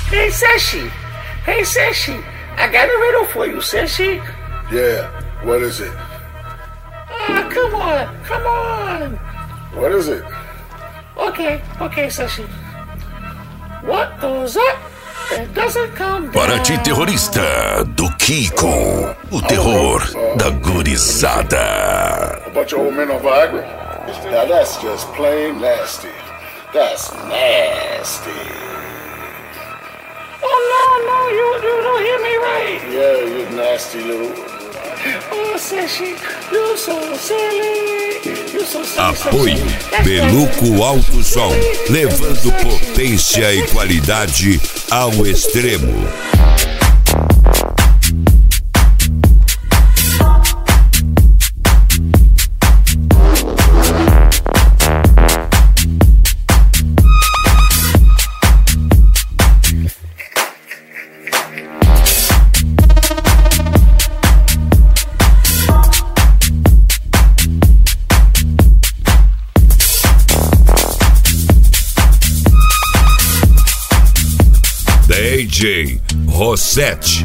Hey, Sashi. Hey, Sashi. I got a riddle for you, Sashi. Yeah, what is it? Come on. What is it? Okay, Sashi. What goes up and doesn't come down? Paraty Terrorista, do Kiko. O terror da gurizada. A bunch of old men on Viagra? Now that's just plain nasty. That's nasty. Oh, no, you don't hear me right. Yeah, you nasty little... Oh, Sashi, you're so silly. You're so silly. Apoie Beluco Alto Som, levando potência e qualidade ao extremo. DJ Rossetti.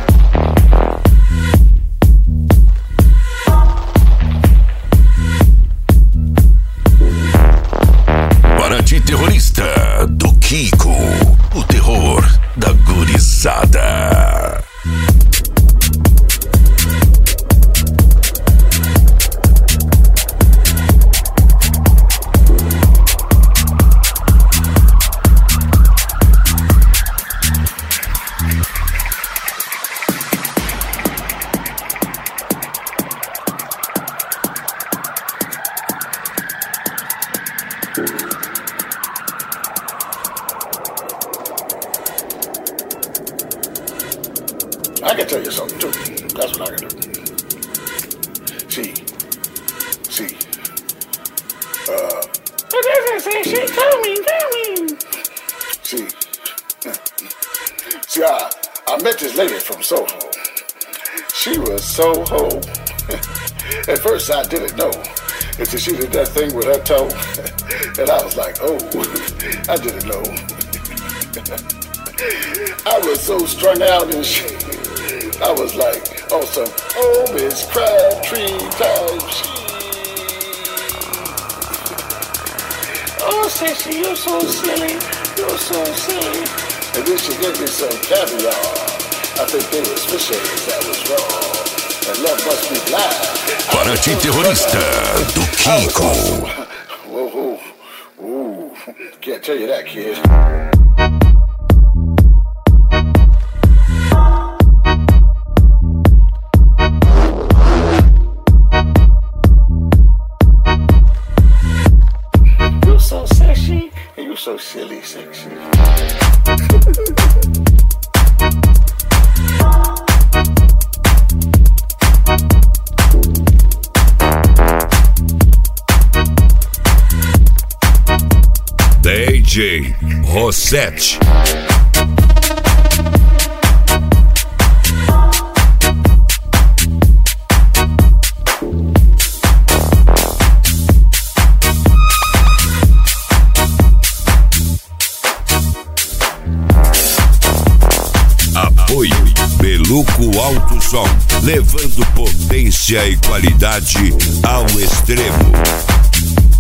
Paraty Terrorista, do Kiko. O terror da gurizada. I can tell you something too. That's what I can do. See. What is it, Sashi? Tell me. See, I met this lady from Soho. She was Soho. At first I didn't know until she did that thing with her toe. And I was like, oh, I didn't know. I was so strung out and shit. I was like, oh, some Miss Crabtree type shit. Oh, Sashi, you're so silly. And then she gave me some caviar. I think they was fish eggs that was raw. And love must be blind. Paraty Terrorista, do Kiko. Whoa. Ooh, can't tell you that, kid. So silly, sexy. DJ Rossetti. Apoio Beluco Alto Som, levando potência e qualidade ao extremo.